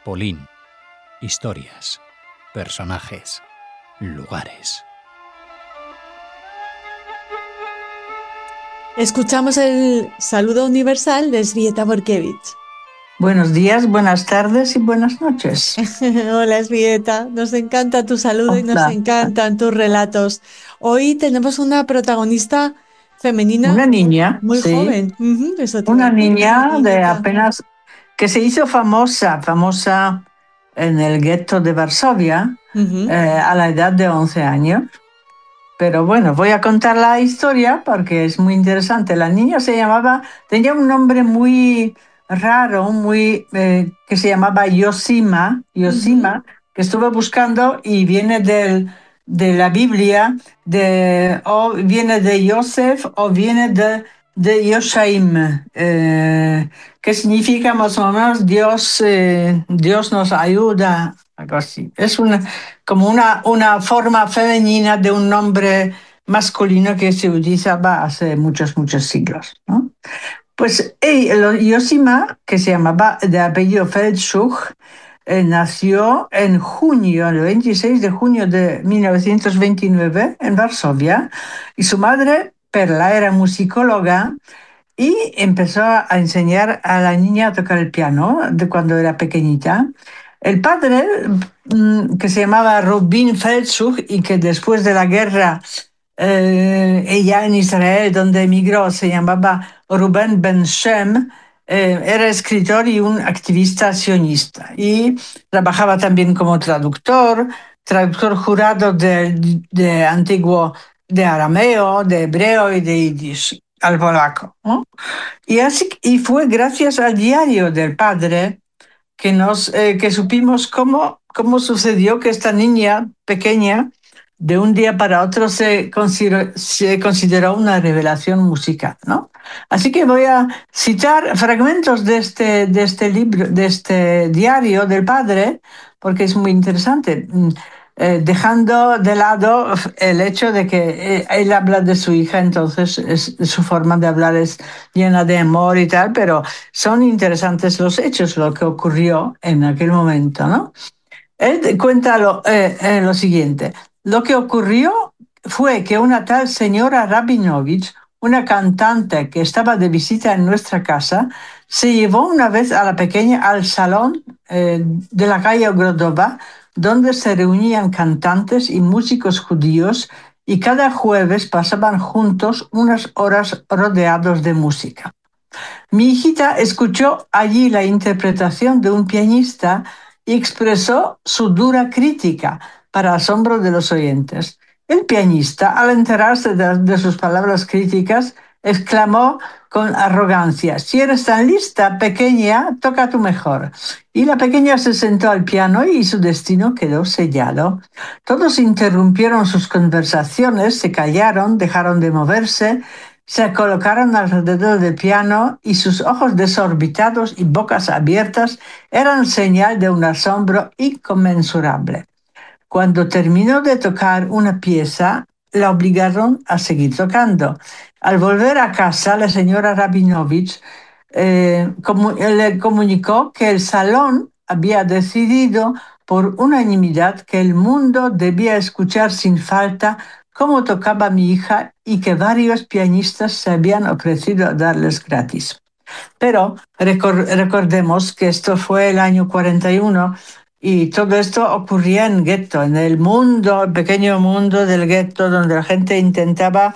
Polín. Historias, personajes, lugares. Escuchamos el saludo universal de Svieta Borkevich. Buenos días, buenas tardes y buenas noches. Hola Svieta, nos encanta tu saludo y nos Hola. encantan tus relatos. Hoy tenemos una protagonista femenina Una niña, muy sí, joven. Eso te iba a una decir, una niña de niñita. apenas que se hizo famosa en el gueto de Varsovia Ujú. a la edad de 11 años. Pero bueno, voy a contar la historia porque es muy interesante. La niña tenía un nombre muy raro, que se llamaba Yosima, Ujú. que estuve buscando y viene de la Biblia, o viene de Yosef o viene de Yoshaim, que significa más o menos Dios nos ayuda, algo así. Como una forma femenina de un nombre masculino que se utilizaba hace muchos, muchos siglos, ¿no? Pues Yosima, que se llamaba de apellido Feldschuh, nació en junio, el 26 de junio de 1929, en Varsovia, y su madre, Perla, era musicóloga y empezó a enseñar a la niña a tocar el piano de cuando era pequeñita. El padre, que se llamaba Rubin Feldschuh y que después de la guerra, ella en Israel, donde emigró, se llamaba Ruben Ben Shem, era escritor y un activista sionista. Y trabajaba también como traductor jurado de antiguo, de arameo, de hebreo y de yiddish al polaco, ¿no? Y fue gracias al diario del padre que supimos cómo sucedió que esta niña pequeña, de un día para otro, se consideró una revelación musical, ¿no? Así que voy a citar fragmentos de este libro, de este diario del padre, porque es muy interesante, dejando de lado el hecho de que él habla de su hija, entonces su forma de hablar es llena de amor y tal, pero son interesantes los hechos, lo que ocurrió en aquel momento, ¿no? Él cuenta lo siguiente. Lo que ocurrió fue que una tal señora Rabinovich, una cantante que estaba de visita en nuestra casa, se llevó una vez a la pequeña al salón de la calle Ogrodova, donde se reunían cantantes y músicos judíos y cada jueves pasaban juntos unas horas rodeados de música. Mi hijita escuchó allí la interpretación de un pianista y expresó su dura crítica, para asombro de los oyentes. El pianista, al enterarse de sus palabras críticas, exclamó con arrogancia: «Si eres tan lista, pequeña, toca tú mejor». Y la pequeña se sentó al piano y su destino quedó sellado. Todos interrumpieron sus conversaciones, se callaron, dejaron de moverse, se colocaron alrededor del piano y sus ojos desorbitados y bocas abiertas eran señal de un asombro inconmensurable. Cuando terminó de tocar una pieza, la obligaron a seguir tocando. Al volver a casa, la señora Rabinovich le comunicó que el salón había decidido por unanimidad que el mundo debía escuchar sin falta cómo tocaba mi hija y que varios pianistas se habían ofrecido a darles gratis. Pero recordemos que esto fue el año 41 y todo esto ocurría en gueto, en el mundo, el pequeño mundo del gueto, donde la gente intentaba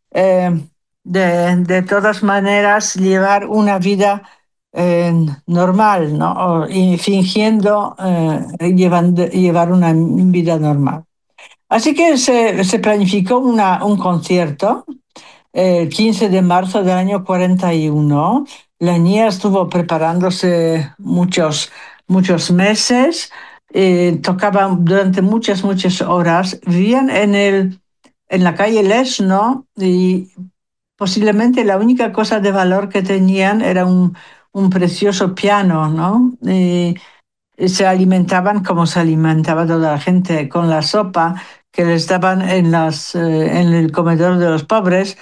de todas maneras llevar una vida normal, ¿no? Y fingiendo llevar una vida normal. Así que se planificó un concierto el 15 de marzo del año 41. La niña estuvo preparándose muchos meses, tocaban durante muchas, muchas horas. Vivían en la calle Leshno y posiblemente la única cosa de valor que tenían era un precioso piano, ¿no? Y se alimentaban como se alimentaba toda la gente, con la sopa que les daban en el comedor de los pobres,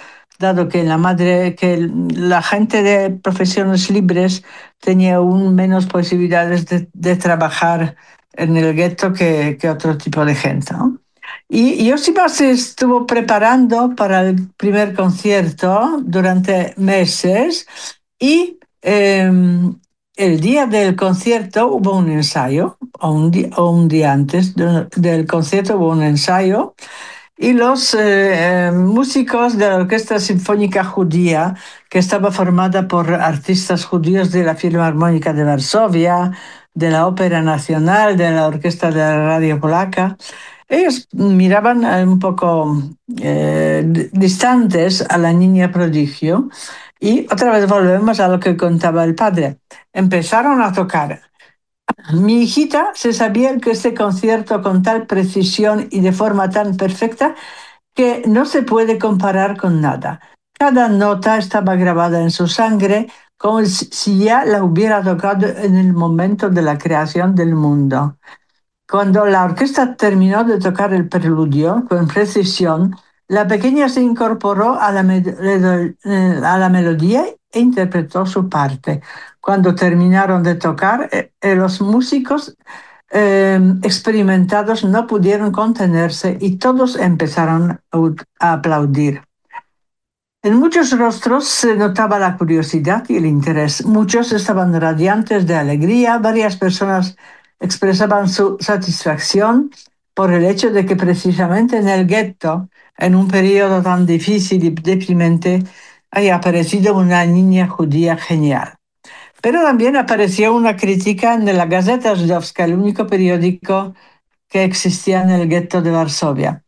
dado que la gente de profesiones libres tenía aún menos posibilidades de trabajar en el gueto que otro tipo de gente, ¿no? Y Josima se estuvo preparando para el primer concierto durante meses y el día del concierto hubo un ensayo, o un día antes del concierto hubo un ensayo, y los músicos de la Orquesta Sinfónica Judía, que estaba formada por artistas judíos de la Filarmónica de Varsovia, de la Ópera Nacional, de la Orquesta de la Radio Polaca, ellos miraban un poco distantes a la niña prodigio. Y otra vez volvemos a lo que contaba el padre. Empezaron a tocar. Mi hijita se sabía que este concierto con tal precisión y de forma tan perfecta que no se puede comparar con nada. Cada nota estaba grabada en su sangre como si ya la hubiera tocado en el momento de la creación del mundo. Cuando la orquesta terminó de tocar el preludio con precisión, la pequeña se incorporó a a la melodía e interpretó su parte. Cuando terminaron de tocar, los músicos experimentados no pudieron contenerse y todos empezaron a aplaudir. En muchos rostros se notaba la curiosidad y el interés. Muchos estaban radiantes de alegría. Varias personas expresaban su satisfacción por el hecho de que precisamente en el gueto, en un periodo tan difícil y deprimente, haya aparecido una niña judía genial. Pero también apareció una crítica en la Gazeta Żydowska, el único periódico que existía en el gueto de Varsovia.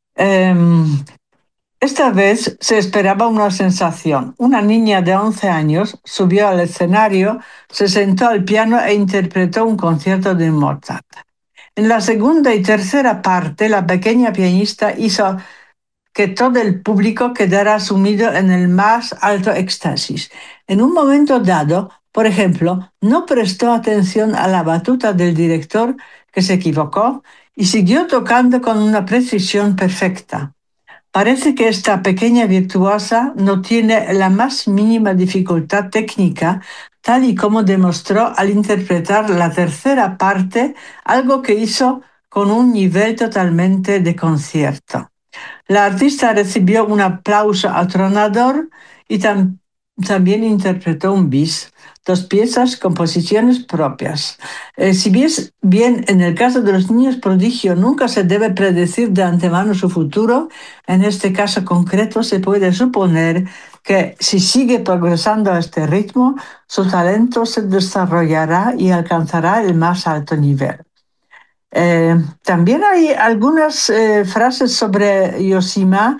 Esta vez se esperaba una sensación. Una niña de 11 años subió al escenario, se sentó al piano e interpretó un concierto de Mozart. En la segunda y tercera parte, la pequeña pianista hizo que todo el público quedara sumido en el más alto éxtasis. En un momento dado, por ejemplo, no prestó atención a la batuta del director, que se equivocó, y siguió tocando con una precisión perfecta. Parece que esta pequeña virtuosa no tiene la más mínima dificultad técnica, tal y como demostró al interpretar la tercera parte, algo que hizo con un nivel totalmente de concierto. La artista recibió un aplauso atronador y también interpretó un bis, dos piezas, composiciones propias. Si bien en el caso de los niños prodigio nunca se debe predecir de antemano su futuro, en este caso concreto se puede suponer que si sigue progresando a este ritmo, su talento se desarrollará y alcanzará el más alto nivel. También hay algunas frases sobre Josima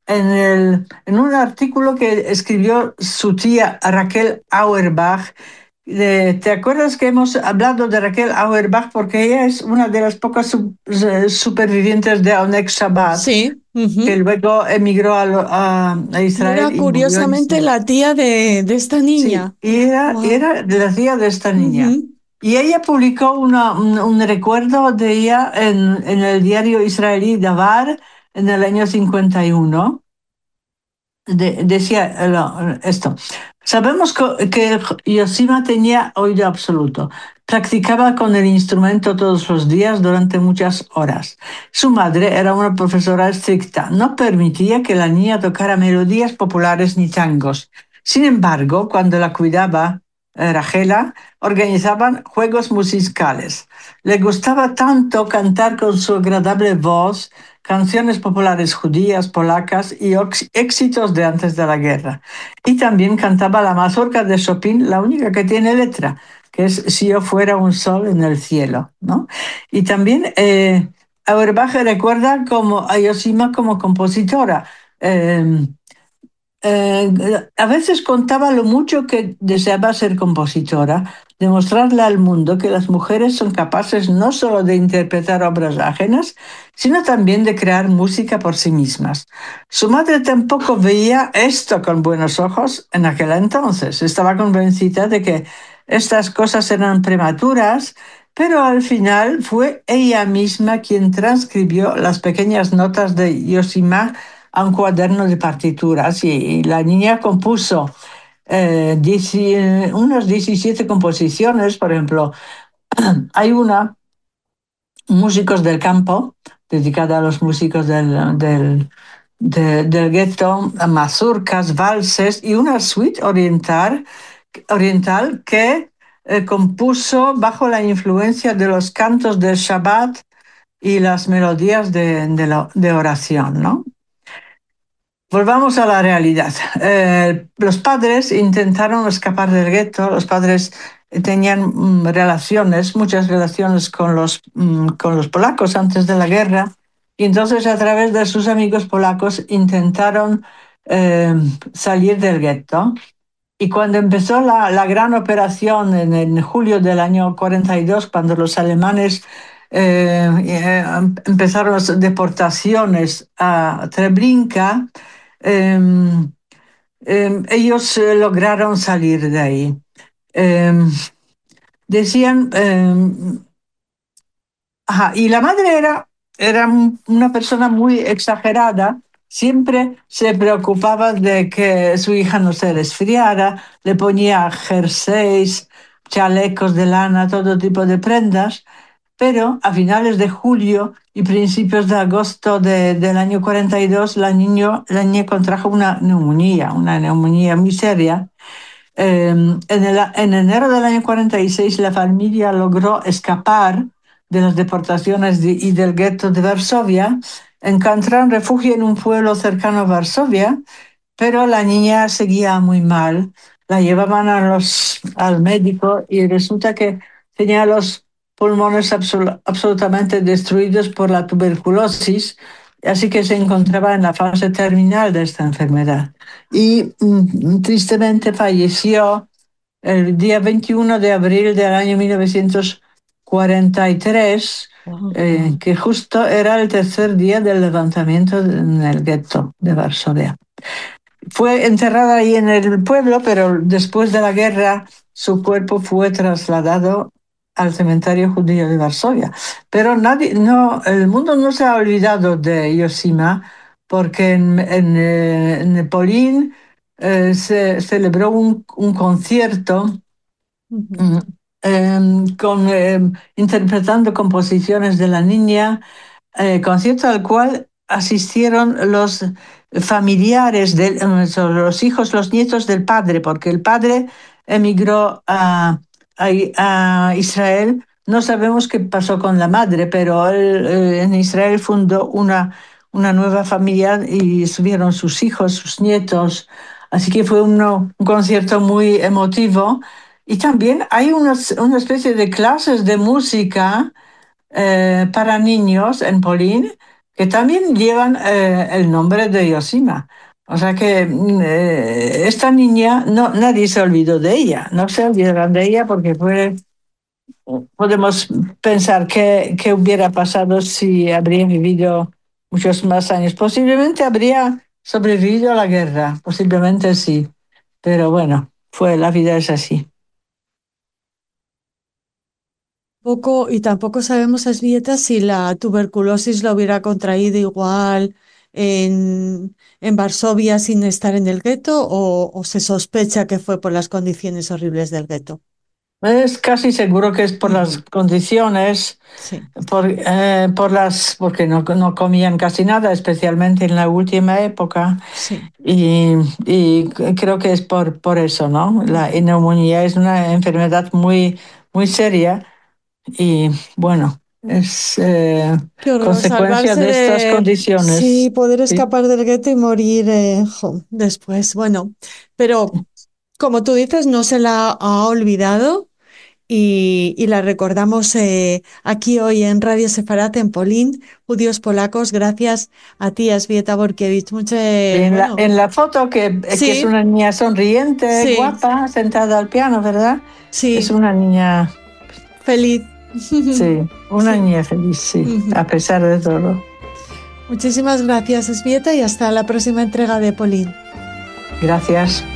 en un artículo que escribió su tía Raquel Auerbach. ¿Te acuerdas que hemos hablado de Raquel Auerbach? Porque ella es una de las pocas supervivientes de Onek Shabbat, Sí. que luego emigró a Israel Era y murió en curiosamente Israel. la tía de esta Sí, niña. y Wow. era de la tía de esta niña. Y ella publicó un recuerdo de ella en el diario israelí Davar en el año 51. Decía esto. Sabemos que Josima tenía oído absoluto. Practicaba con el instrumento todos los días durante muchas horas. Su madre era una profesora estricta. No permitía que la niña tocara melodías populares ni tangos. Sin embargo, cuando la cuidaba Rajela, organizaban juegos musicales. Le gustaba tanto cantar con su agradable voz canciones populares judías, polacas y éxitos de antes de la guerra. Y también cantaba la mazurka de Chopin, la única que tiene letra, que es Si yo fuera un sol en el cielo, ¿no? Y también Auerbach recuerda a Josima como compositora. Eh, a veces contaba lo mucho que deseaba ser compositora, demostrarle al mundo que las mujeres son capaces no solo de interpretar obras ajenas, sino también de crear música por sí mismas. Su madre tampoco veía esto con buenos ojos en aquel entonces. Estaba convencida de que estas cosas eran prematuras, pero al final fue ella misma quien transcribió las pequeñas notas de Josima a un cuaderno de partituras y la niña compuso unas 17 composiciones. Por ejemplo, hay una, Músicos del Campo, dedicada a los músicos del gueto, mazurcas, valses y una suite oriental que compuso bajo la influencia de los cantos del Shabbat y las melodías de oración, ¿no? Volvamos a la realidad. Los padres intentaron escapar del gueto. Los padres tenían muchas relaciones con los polacos antes de la guerra, y entonces a través de sus amigos polacos intentaron salir del gueto. Y cuando empezó la gran operación en julio del año 42, cuando los alemanes empezaron las deportaciones a Treblinka, ellos lograron salir de ahí. Decían, y la madre era una persona muy exagerada, siempre se preocupaba de que su hija no se resfriara, le ponía jerseys, chalecos de lana, todo tipo de prendas, pero a finales de julio y principios de agosto del año 42, la niña contrajo una neumonía muy seria. En enero del año 46, la familia logró escapar de las deportaciones y del gueto de Varsovia. Encontraron refugio en un pueblo cercano a Varsovia, pero la niña seguía muy mal. La llevaban al médico y resulta que tenía los pulmones absolutamente destruidos por la tuberculosis, así que se encontraba en la fase terminal de esta enfermedad. Y tristemente falleció el día 21 de abril del año 1943, que justo era el tercer día del levantamiento en el gueto de Varsovia. Fue enterrada ahí en el pueblo, pero después de la guerra su cuerpo fue trasladado al cementerio judío de Varsovia. Pero el mundo no se ha olvidado de Zosima, porque en Polín se celebró un concierto interpretando composiciones de la niña, concierto al cual asistieron los familiares, los hijos, los nietos del padre, porque el padre emigró a Israel. No sabemos qué pasó con la madre, pero él en Israel fundó una nueva familia y subieron sus hijos, sus nietos. Así que fue un concierto muy emotivo. Y también hay una especie de clases de música para niños en Polín que también llevan el nombre de Zosima. O sea que esta niña, nadie se olvidó de ella, no se olvidarán de ella porque podemos pensar qué hubiera pasado si habría vivido muchos más años. Posiblemente habría sobrevivido a la guerra, posiblemente sí, pero bueno, la vida es así. Y tampoco sabemos, Esbieta, si la tuberculosis la hubiera contraído igual en Varsovia sin estar en el gueto, o se sospecha que fue por las condiciones horribles del gueto. Es casi seguro que es por las condiciones, Sí, porque no comían casi nada, especialmente en la última época, sí. y creo que es por eso, ¿no? La neumonía es una enfermedad muy, muy seria y bueno, es Qué horror, consecuencia salvarse de estas sí, condiciones. poder Sí. escapar del gueto y morir después. Bueno, pero como tú dices, no se la ha olvidado y la recordamos aquí hoy en Radio Sefarat en Polín, Judíos Polacos. Gracias a ti, Asbieta Borkiewicz. Bueno, En la foto que es sí, una niña sonriente, sí, guapa, sentada al piano, ¿verdad? Es sí, una niña. feliz. Sí, una Sí. niña feliz, sí, Ujú. a pesar de todo. Muchísimas gracias, Asbieta, y hasta la próxima entrega de Polín. Gracias.